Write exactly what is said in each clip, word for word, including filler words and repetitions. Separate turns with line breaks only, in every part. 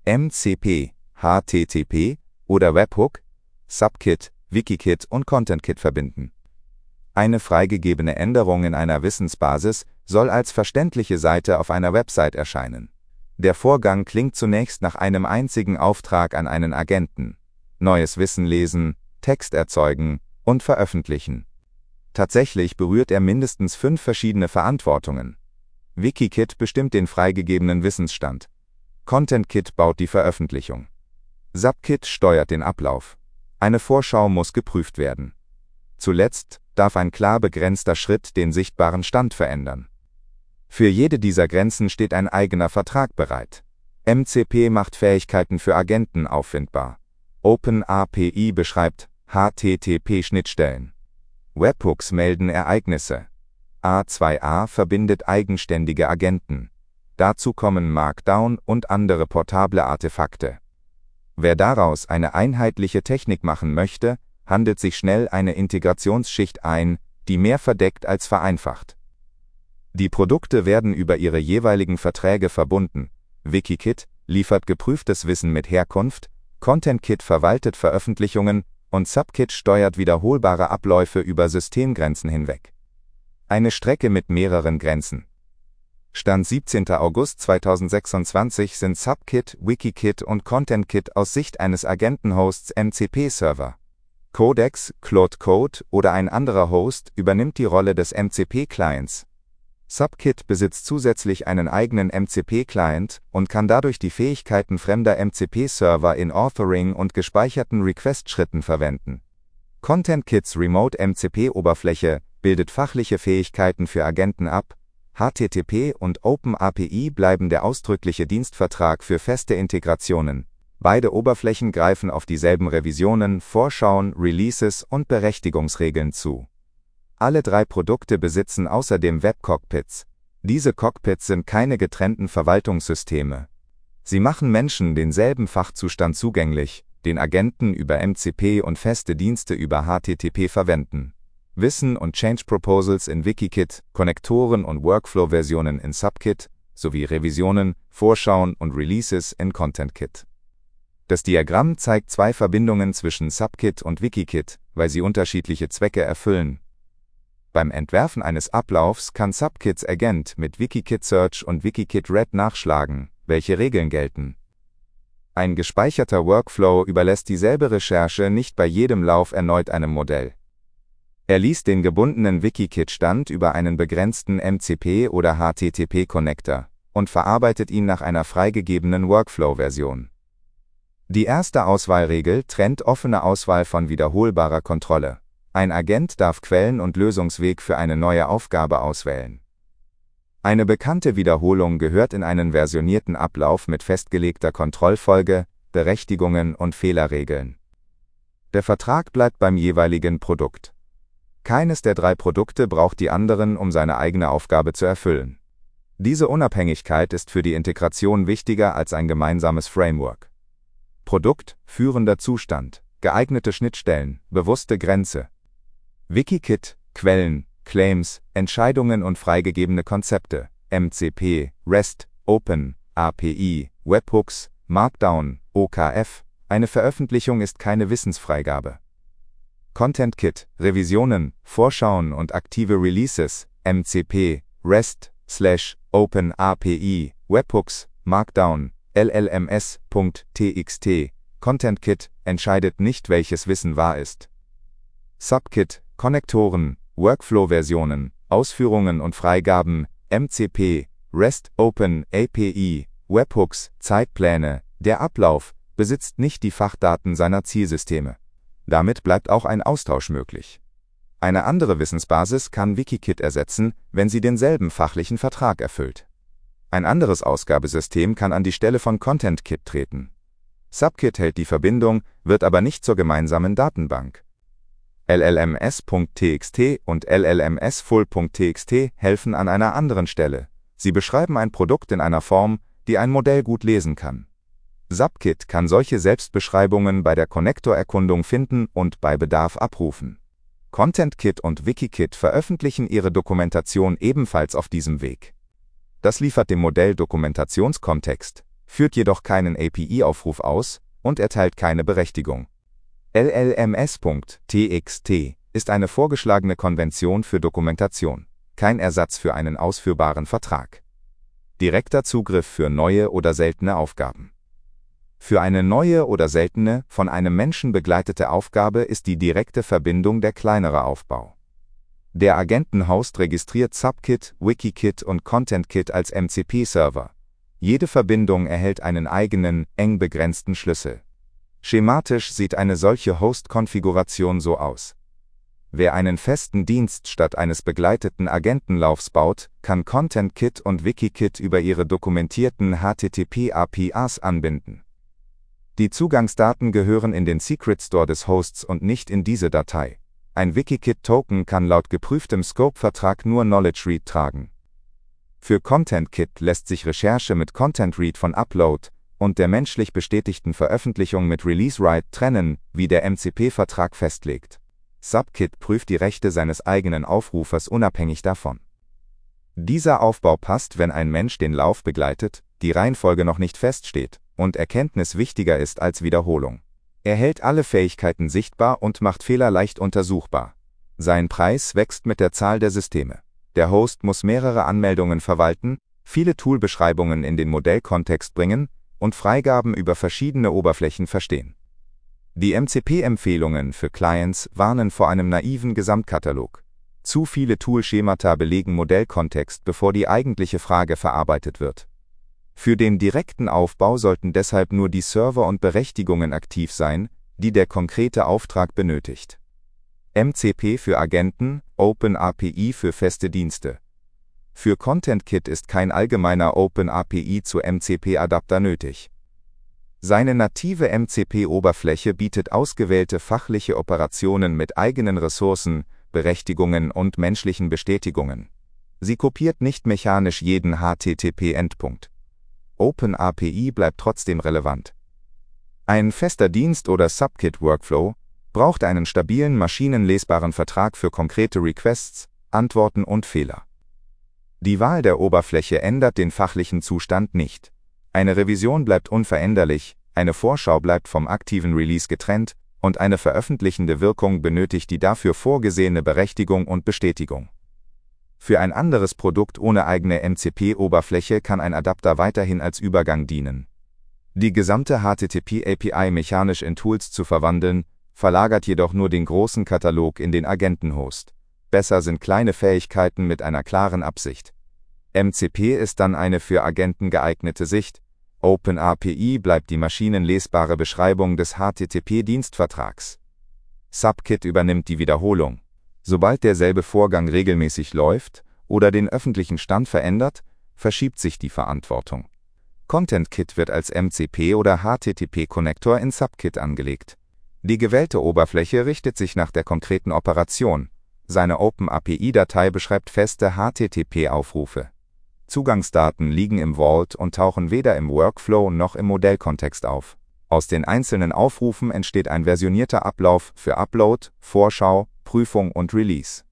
M C P, H T T P oder Webhook, Subkit, Wikikit und ContentKit verbinden. Eine freigegebene Änderung in einer Wissensbasis soll als verständliche Seite auf einer Website erscheinen. Der Vorgang klingt zunächst nach einem einzigen Auftrag an einen Agenten: neues Wissen lesen, Text erzeugen und veröffentlichen. Tatsächlich berührt er mindestens fünf verschiedene Verantwortungen. Wikikit bestimmt den freigegebenen Wissensstand. ContentKit baut die Veröffentlichung. Subkit steuert den Ablauf. Eine Vorschau muss geprüft werden. Zuletzt darf ein klar begrenzter Schritt den sichtbaren Stand verändern. Für jede dieser Grenzen steht ein eigener Vertrag bereit. M C P macht Fähigkeiten für Agenten auffindbar. OpenAPI beschreibt H T T P-Schnittstellen. Webhooks melden Ereignisse. A zwei A verbindet eigenständige Agenten. Dazu kommen Markdown und andere portable Artefakte. Wer daraus eine einheitliche Technik machen möchte, handelt sich schnell eine Integrationsschicht ein, die mehr verdeckt als vereinfacht. Die Produkte werden über ihre jeweiligen Verträge verbunden. Wikikit liefert geprüftes Wissen mit Herkunft, ContentKit verwaltet Veröffentlichungen und Subkit steuert wiederholbare Abläufe über Systemgrenzen hinweg. Eine Strecke mit mehreren Grenzen. Stand siebzehnter August zweitausendsechsundzwanzig sind Subkit, Wikikit und ContentKit aus Sicht eines Agentenhosts M C P-Server. Codex, Claude Code oder ein anderer Host übernimmt die Rolle des M C P-Clients. Subkit besitzt zusätzlich einen eigenen M C P-Client und kann dadurch die Fähigkeiten fremder M C P-Server in Authoring und gespeicherten Request-Schritten verwenden. ContentKits Remote-M C P-Oberfläche bildet fachliche Fähigkeiten für Agenten ab. H T T P und OpenAPI bleiben der ausdrückliche Dienstvertrag für feste Integrationen. Beide Oberflächen greifen auf dieselben Revisionen, Vorschauen, Releases und Berechtigungsregeln zu. Alle drei Produkte besitzen außerdem Web-Cockpits. Diese Cockpits sind keine getrennten Verwaltungssysteme. Sie machen Menschen denselben Fachzustand zugänglich, den Agenten über M C P und feste Dienste über H T T P verwenden. Wissen und Change Proposals in Wikikit, Konnektoren und Workflow-Versionen in Subkit, sowie Revisionen, Vorschauen und Releases in ContentKit. Das Diagramm zeigt zwei Verbindungen zwischen Subkit und Wikikit, weil sie unterschiedliche Zwecke erfüllen. Beim Entwerfen eines Ablaufs kann Subkits Agent mit Wikikit Search und Wikikit Read nachschlagen, welche Regeln gelten. Ein gespeicherter Workflow überlässt dieselbe Recherche nicht bei jedem Lauf erneut einem Modell. Er liest den gebundenen Wikikit-Stand über einen begrenzten M C P- oder H T T P-Connector und verarbeitet ihn nach einer freigegebenen Workflow-Version. Die erste Auswahlregel trennt offene Auswahl von wiederholbarer Kontrolle. Ein Agent darf Quellen und Lösungsweg für eine neue Aufgabe auswählen. Eine bekannte Wiederholung gehört in einen versionierten Ablauf mit festgelegter Kontrollfolge, Berechtigungen und Fehlerregeln. Der Vertrag bleibt beim jeweiligen Produkt. Keines der drei Produkte braucht die anderen, um seine eigene Aufgabe zu erfüllen. Diese Unabhängigkeit ist für die Integration wichtiger als ein gemeinsames Framework. Produkt, führender Zustand, geeignete Schnittstellen, bewusste Grenze. Wikikit, Quellen, Claims, Entscheidungen und freigegebene Konzepte, M C P, REST, Open, A P I, Webhooks, Markdown, O K F. Eine Veröffentlichung ist keine Wissensfreigabe. ContentKit, Revisionen, Vorschauen und aktive Releases, M C P, REST, slash, Open A P I, Webhooks, Markdown, L L M S.txt. ContentKit entscheidet nicht, welches Wissen wahr ist. Subkit, Konnektoren, Workflow-Versionen, Ausführungen und Freigaben, M C P, REST, Open A P I, Webhooks, Zeitpläne. Der Ablauf besitzt nicht die Fachdaten seiner Zielsysteme. Damit bleibt auch ein Austausch möglich. Eine andere Wissensbasis kann Wikikit ersetzen, wenn sie denselben fachlichen Vertrag erfüllt. Ein anderes Ausgabesystem kann an die Stelle von ContentKit treten. Subkit hält die Verbindung, wird aber nicht zur gemeinsamen Datenbank. L L M S.txt und L L M S Full.txt helfen an einer anderen Stelle. Sie beschreiben ein Produkt in einer Form, die ein Modell gut lesen kann. Subkit kann solche Selbstbeschreibungen bei der Konnektorerkundung finden und bei Bedarf abrufen. ContentKit und Wikikit veröffentlichen ihre Dokumentation ebenfalls auf diesem Weg. Das liefert dem Modell Dokumentationskontext, führt jedoch keinen A P I-Aufruf aus und erteilt keine Berechtigung. L L M S Punkt T X T ist eine vorgeschlagene Konvention für Dokumentation, kein Ersatz für einen ausführbaren Vertrag. Direkter Zugriff für neue oder seltene Aufgaben. Für eine neue oder seltene, von einem Menschen begleitete Aufgabe ist die direkte Verbindung der kleinere Aufbau. Der Agenten-Host registriert Subkit, WikiKit und ContentKit als M C P-Server. Jede Verbindung erhält einen eigenen, eng begrenzten Schlüssel. Schematisch sieht eine solche Host-Konfiguration so aus. Wer einen festen Dienst statt eines begleiteten Agentenlaufs baut, kann ContentKit und WikiKit über ihre dokumentierten H T T P-A P Is anbinden. Die Zugangsdaten gehören in den Secret Store des Hosts und nicht in diese Datei. Ein WikiKit-Token kann laut geprüftem Scope-Vertrag nur Knowledge Read tragen. Für ContentKit lässt sich Recherche mit Content Read von Upload und der menschlich bestätigten Veröffentlichung mit Release Write trennen, wie der M C P-Vertrag festlegt. Subkit prüft die Rechte seines eigenen Aufrufers unabhängig davon. Dieser Aufbau passt, wenn ein Mensch den Lauf begleitet, die Reihenfolge noch nicht feststeht und Erkenntnis wichtiger ist als Wiederholung. Er hält alle Fähigkeiten sichtbar und macht Fehler leicht untersuchbar. Sein Preis wächst mit der Zahl der Systeme. Der Host muss mehrere Anmeldungen verwalten, viele Toolbeschreibungen in den Modellkontext bringen und Freigaben über verschiedene Oberflächen verstehen. Die M C P-Empfehlungen für Clients warnen vor einem naiven Gesamtkatalog. Zu viele Toolschemata belegen Modellkontext, bevor die eigentliche Frage verarbeitet wird. Für den direkten Aufbau sollten deshalb nur die Server und Berechtigungen aktiv sein, die der konkrete Auftrag benötigt. M C P für Agenten, OpenAPI für feste Dienste. Für ContentKit ist kein allgemeiner OpenAPI zu M C P-Adapter nötig. Seine native M C P-Oberfläche bietet ausgewählte fachliche Operationen mit eigenen Ressourcen, Berechtigungen und menschlichen Bestätigungen. Sie kopiert nicht mechanisch jeden H T T P-Endpunkt. OpenAPI bleibt trotzdem relevant. Ein fester Dienst oder Subkit-Workflow braucht einen stabilen maschinenlesbaren Vertrag für konkrete Requests, Antworten und Fehler. Die Wahl der Oberfläche ändert den fachlichen Zustand nicht. Eine Revision bleibt unveränderlich, eine Vorschau bleibt vom aktiven Release getrennt und eine veröffentlichende Wirkung benötigt die dafür vorgesehene Berechtigung und Bestätigung. Für ein anderes Produkt ohne eigene M C P-Oberfläche kann ein Adapter weiterhin als Übergang dienen. Die gesamte H T T P-A P I mechanisch in Tools zu verwandeln, verlagert jedoch nur den großen Katalog in den Agentenhost. Besser sind kleine Fähigkeiten mit einer klaren Absicht. M C P ist dann eine für Agenten geeignete Sicht. OpenAPI bleibt die maschinenlesbare Beschreibung des H T T P-Dienstvertrags. Subkit übernimmt die Wiederholung. Sobald derselbe Vorgang regelmäßig läuft oder den öffentlichen Stand verändert, verschiebt sich die Verantwortung. ContentKit wird als M C P oder H T T P-Konnektor in Subkit angelegt. Die gewählte Oberfläche richtet sich nach der konkreten Operation. Seine OpenAPI-Datei beschreibt feste H T T P-Aufrufe. Zugangsdaten liegen im Vault und tauchen weder im Workflow noch im Modellkontext auf. Aus den einzelnen Aufrufen entsteht ein versionierter Ablauf für Upload, Vorschau, Prüfung und Release.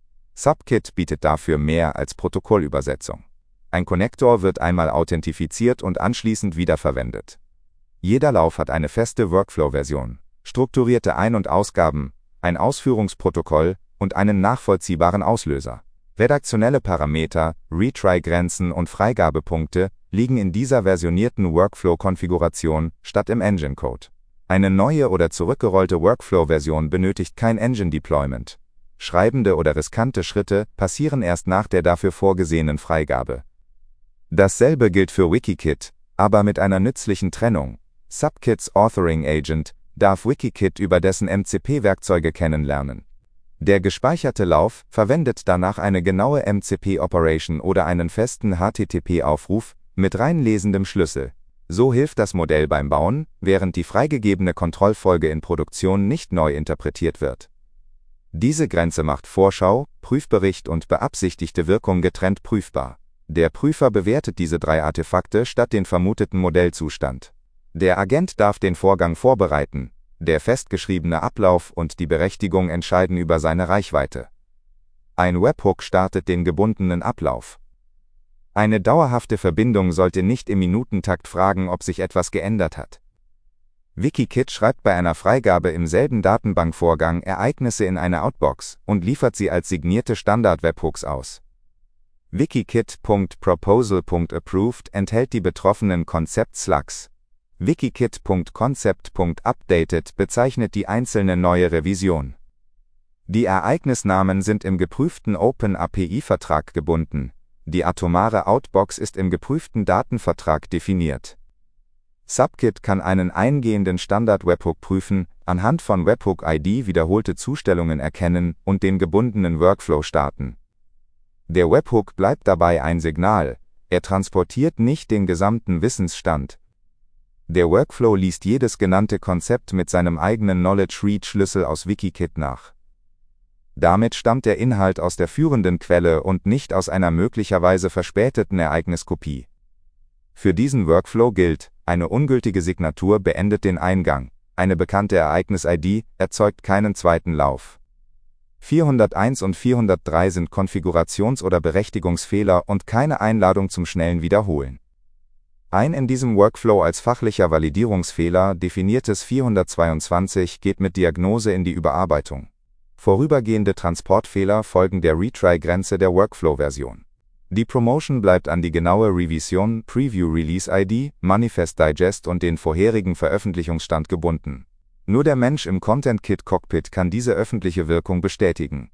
Subkit bietet dafür mehr als Protokollübersetzung. Ein Konnektor wird einmal authentifiziert und anschließend wiederverwendet. Jeder Lauf hat eine feste Workflow-Version, strukturierte Ein- und Ausgaben, ein Ausführungsprotokoll und einen nachvollziehbaren Auslöser. Redaktionelle Parameter, Retry-Grenzen und Freigabepunkte liegen in dieser versionierten Workflow-Konfiguration statt im Engine-Code. Eine neue oder zurückgerollte Workflow-Version benötigt kein Engine-Deployment. Schreibende oder riskante Schritte passieren erst nach der dafür vorgesehenen Freigabe. Dasselbe gilt für WikiKit, aber mit einer nützlichen Trennung. Subkits Authoring Agent darf WikiKit über dessen M C P-Werkzeuge kennenlernen. Der gespeicherte Lauf verwendet danach eine genaue M C P-Operation oder einen festen H T T P-Aufruf mit reinlesendem Schlüssel. So hilft das Modell beim Bauen, während die freigegebene Kontrollfolge in Produktion nicht neu interpretiert wird. Diese Grenze macht Vorschau, Prüfbericht und beabsichtigte Wirkung getrennt prüfbar. Der Prüfer bewertet diese drei Artefakte statt den vermuteten Modellzustand. Der Agent darf den Vorgang vorbereiten. Der festgeschriebene Ablauf und die Berechtigung entscheiden über seine Reichweite. Ein Webhook startet den gebundenen Ablauf. Eine dauerhafte Verbindung sollte nicht im Minutentakt fragen, ob sich etwas geändert hat. WikiKit schreibt bei einer Freigabe im selben Datenbankvorgang Ereignisse in eine Outbox und liefert sie als signierte Standard-Webhooks aus. Wikikit.proposal.approved enthält die betroffenen Konzept-Slugs. Wikikit.concept.updated bezeichnet die einzelne neue Revision. Die Ereignisnamen sind im geprüften Open-A P I-Vertrag gebunden. Die atomare Outbox ist im geprüften Datenvertrag definiert. Subkit kann einen eingehenden Standard-Webhook prüfen, anhand von Webhook-I D wiederholte Zustellungen erkennen und den gebundenen Workflow starten. Der Webhook bleibt dabei ein Signal, er transportiert nicht den gesamten Wissensstand. Der Workflow liest jedes genannte Konzept mit seinem eigenen Knowledge-Read-Schlüssel aus WikiKit nach. Damit stammt der Inhalt aus der führenden Quelle und nicht aus einer möglicherweise verspäteten Ereigniskopie. Für diesen Workflow gilt, eine ungültige Signatur beendet den Eingang, eine bekannte Ereignis-I D erzeugt keinen zweiten Lauf. vierhunderteins und vierhundertdrei sind Konfigurations- oder Berechtigungsfehler und keine Einladung zum schnellen Wiederholen. Ein in diesem Workflow als fachlicher Validierungsfehler definiertes vierhundertzweiundzwanzig geht mit Diagnose in die Überarbeitung. Vorübergehende Transportfehler folgen der Retry-Grenze der Workflow-Version. Die Promotion bleibt an die genaue Revision, Preview-Release-I D, Manifest-Digest und den vorherigen Veröffentlichungsstand gebunden. Nur der Mensch im Content-Kit-Cockpit kann diese öffentliche Wirkung bestätigen.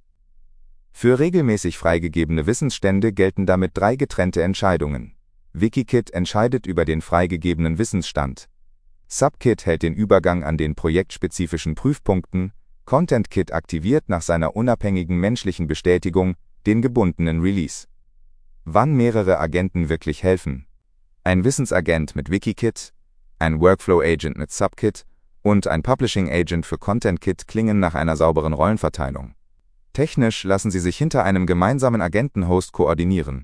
Für regelmäßig freigegebene Wissensstände gelten damit drei getrennte Entscheidungen. WikiKit entscheidet über den freigegebenen Wissensstand. Subkit hält den Übergang an den projektspezifischen Prüfpunkten. ContentKit aktiviert nach seiner unabhängigen menschlichen Bestätigung den gebundenen Release. Wann mehrere Agenten wirklich helfen? Ein Wissensagent mit WikiKit, ein Workflow-Agent mit Subkit und ein Publishing-Agent für ContentKit klingen nach einer sauberen Rollenverteilung. Technisch lassen sie sich hinter einem gemeinsamen Agentenhost koordinieren.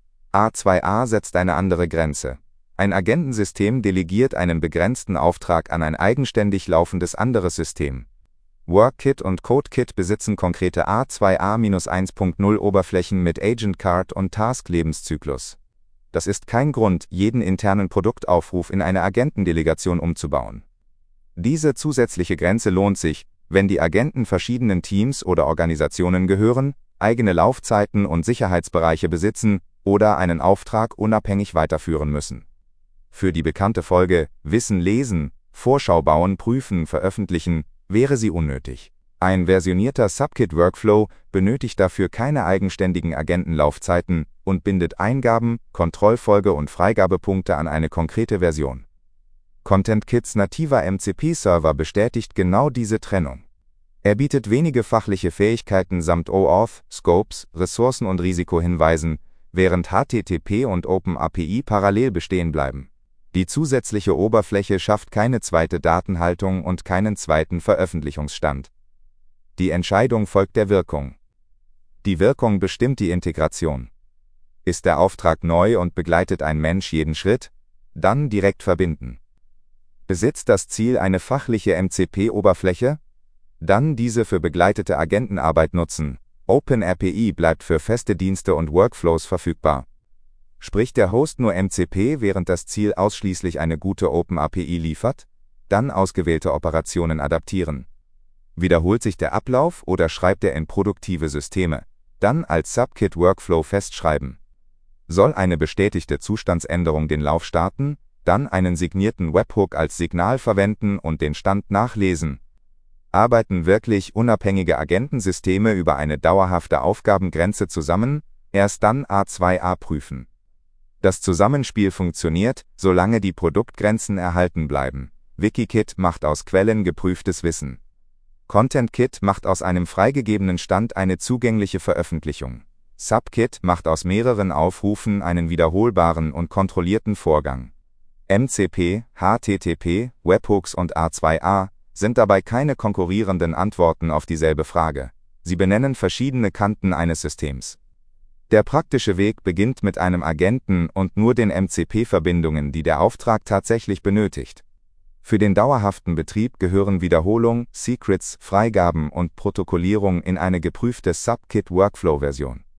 A zwei A setzt eine andere Grenze. Ein Agentensystem delegiert einen begrenzten Auftrag an ein eigenständig laufendes anderes System. WorkKit und CodeKit besitzen konkrete A zwei A eins Punkt null Oberflächen mit Agent Card und Task-Lebenszyklus. Das ist kein Grund, jeden internen Produktaufruf in eine Agentendelegation umzubauen. Diese zusätzliche Grenze lohnt sich, wenn die Agenten verschiedenen Teams oder Organisationen gehören, eigene Laufzeiten und Sicherheitsbereiche besitzen oder einen Auftrag unabhängig weiterführen müssen. Für die bekannte Folge Wissen lesen, Vorschau bauen, prüfen, veröffentlichen wäre sie unnötig. Ein versionierter Subkit-Workflow benötigt dafür keine eigenständigen Agentenlaufzeiten und bindet Eingaben, Kontrollfolge und Freigabepunkte an eine konkrete Version. ContentKits nativer M C P-Server bestätigt genau diese Trennung. Er bietet wenige fachliche Fähigkeiten samt OAuth, Scopes, Ressourcen und Risikohinweisen, während H T T P und Open A P I parallel bestehen bleiben. Die zusätzliche Oberfläche schafft keine zweite Datenhaltung und keinen zweiten Veröffentlichungsstand. Die Entscheidung folgt der Wirkung. Die Wirkung bestimmt die Integration. Ist der Auftrag neu und begleitet ein Mensch jeden Schritt? Dann direkt verbinden. Besitzt das Ziel eine fachliche M C P-Oberfläche? Dann diese für begleitete Agentenarbeit nutzen. Open A P I bleibt für feste Dienste und Workflows verfügbar. Spricht der Host nur M C P, während das Ziel ausschließlich eine gute Open A P I liefert? Dann ausgewählte Operationen adaptieren. Wiederholt sich der Ablauf oder schreibt er in produktive Systeme? Dann als Subkit-Workflow festschreiben. Soll eine bestätigte Zustandsänderung den Lauf starten? Dann einen signierten Webhook als Signal verwenden und den Stand nachlesen. Arbeiten wirklich unabhängige Agentensysteme über eine dauerhafte Aufgabengrenze zusammen? Erst dann A zwei A prüfen. Das Zusammenspiel funktioniert, solange die Produktgrenzen erhalten bleiben. WikiKit macht aus Quellen geprüftes Wissen. ContentKit macht aus einem freigegebenen Stand eine zugängliche Veröffentlichung. Subkit macht aus mehreren Aufrufen einen wiederholbaren und kontrollierten Vorgang. M C P, H T T P, Webhooks und A zwei A sind dabei keine konkurrierenden Antworten auf dieselbe Frage. Sie benennen verschiedene Kanten eines Systems. Der praktische Weg beginnt mit einem Agenten und nur den M C P-Verbindungen, die der Auftrag tatsächlich benötigt. Für den dauerhaften Betrieb gehören Wiederholung, Secrets, Freigaben und Protokollierung in eine geprüfte Subkit-Workflow-Version.